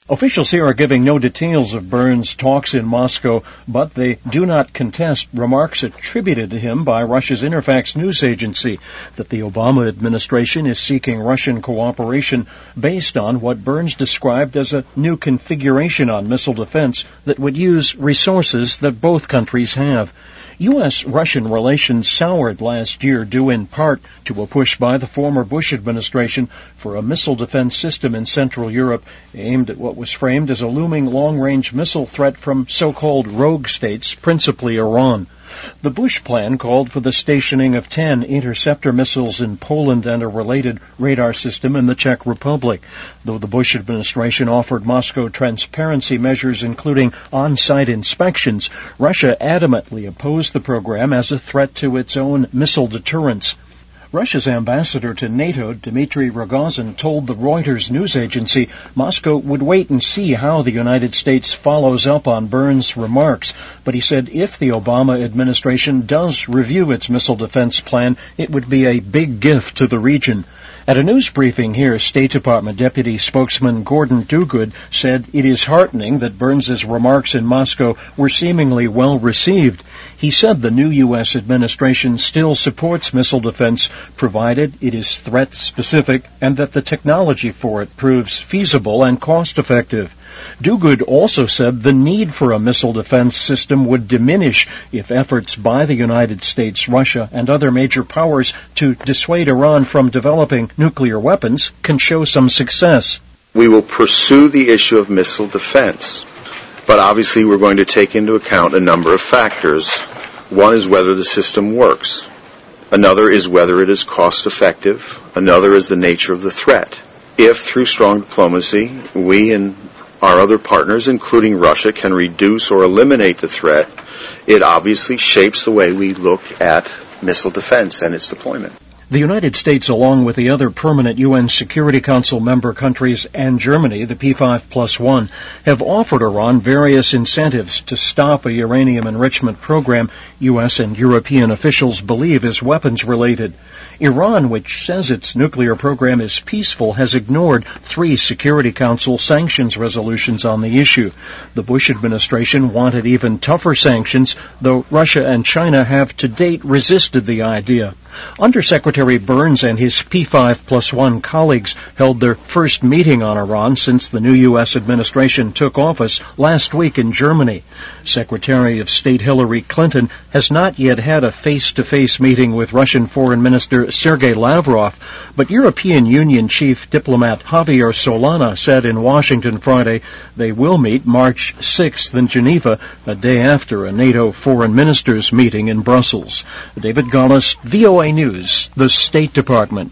Officials here are giving no details of Burns' talks in Moscow, but they do not contest remarks attributed to him by Russia's Interfax news agency that the Obama administration is seeking Russian cooperation based on what Burns described as a new configuration on missile defense that would use resources that both countries have. U.S.-Russian relations soured last year due in part to a push by the former Bush administration for a missile defense system in Central Europe aimed at what was framed as a looming long-range missile threat from so-called rogue states, principally Iran. The Bush plan called for the stationing of 10 interceptor missiles in Poland and a related radar system in the Czech Republic. Though the Bush administration offered Moscow transparency measures including on-site inspections, Russia adamantly opposed the program as a threat to its own missile deterrence. Russia's ambassador to NATO, Dmitry Rogozin, told the Reuters news agency Moscow would wait and see how the United States follows up on Burns' remarks. But he said if the Obama administration does review its missile defense plan, it would be a big gift to the region. At a news briefing here, State Department Deputy Spokesman Gordon Duguid said it is heartening that Burns' remarks in Moscow were seemingly well received. He said the new U.S. administration still supports missile defense, provided it is threat-specific and that the technology for it proves feasible and cost-effective. Duguid also said the need for a missile defense system would diminish if efforts by the United States, Russia, and other major powers to dissuade Iran from developing nuclear weapons can show some success. We will pursue the issue of missile defense, but obviously we're going to take into account a number of factors. One is whether the system works. Another is whether it is cost-effective. Another is the nature of the threat. If, through strong diplomacy, we and our other partners, including Russia, can reduce or eliminate the threat, it obviously shapes the way we look at missile defense and its deployment. The United States, along with the other permanent UN Security Council member countries and Germany, the P5+1, have offered Iran various incentives to stop a uranium enrichment program U.S. and European officials believe is weapons-related. Iran, which says its nuclear program is peaceful, has ignored 3 Security Council sanctions resolutions on the issue. The Bush administration wanted even tougher sanctions, though Russia and China have to date resisted the idea. Undersecretary Burns and his P5+1 colleagues held their first meeting on Iran since the new U.S. administration took office last week in Germany. Secretary of State Hillary Clinton has not yet had a face-to-face meeting with Russian Foreign Minister Sergei Lavrov, but European Union Chief Diplomat Javier Solana said in Washington Friday they will meet March 6th in Geneva, a day after a NATO foreign ministers meeting in Brussels. David Gaulis, VOA News, the State Department.